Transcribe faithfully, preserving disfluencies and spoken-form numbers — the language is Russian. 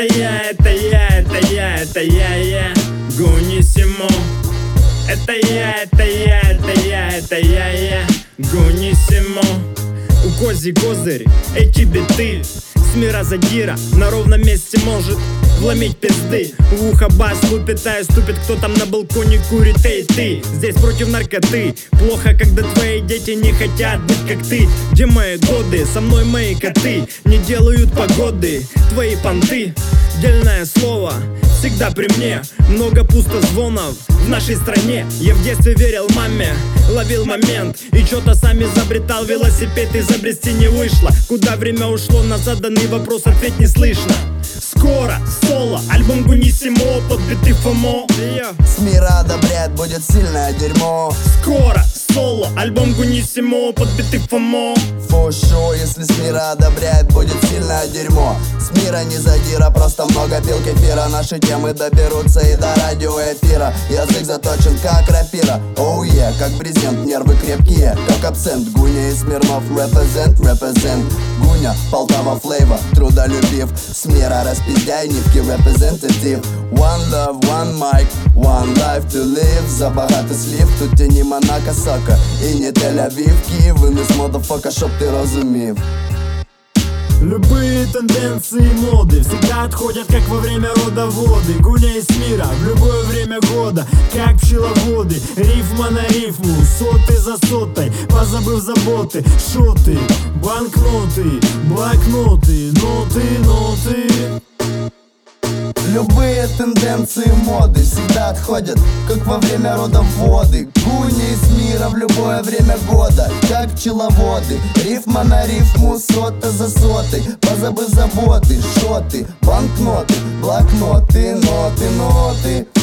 Это я, это я, это я, это я, я Гунисимо. Это я, это я, это я, это я, я Гунисимо. У Кози козырь, эти биты с мира задира на ровном месте может вломить пизды. В ухо бас лупит, а ступит, кто там на балконе курит. Эй, ты, здесь против наркоты. Плохо, когда твои дети не хотят быть как ты. Где мои годы, со мной мои коты не делают погоды, твои понты. Дельное слово всегда при мне. Много пустозвонов в нашей стране. Я в детстве верил маме, ловил момент и чё-то сам изобретал. Велосипед изобрести не вышло. Куда время ушло, на заданный вопрос ответ не слышно. Скоро соло, альбом Гунисимо, подбитый ФОМО. С мира одобряет, будет сильное дерьмо. Скоро соло, альбом Гунисимо, подбитый ФОМО. Фу-шу, если с мира одобряет, будет сильное дерьмо. С мира не задира, просто много пил кефира. Наши темы доберутся и до радиоэфира. Язык заточен как рапира. Оу, oh yeah, как брезент, нервы крепкие, как абсент. Гуня и Смирнов, represent, represent. Гуня, Полтава флейва, трудолюбив. С мира распиздяй, нитки representative. One love, one mic, one life to live. Забагато слів, тут і не Монако, Сока, і не Тель-Авив. Київ, винес модофока, щоб ти розумів. Любые тенденции моды всегда отходят, как во время родоводы. Гуня из мира в любое время года, как пчеловоды. Рифма на рифму, соты за сотой, позабыв заботы. Шоты, банкноты, блокноты, ноты, ноты. Любые тенденции моды всегда отходят, как во время родоводы. Гуня из мира в любое время года, как пчеловоды. Рифма на рифму, сота за сотой, позабыв заботы. Шоты, банкноты, блокноты, ноты, ноты.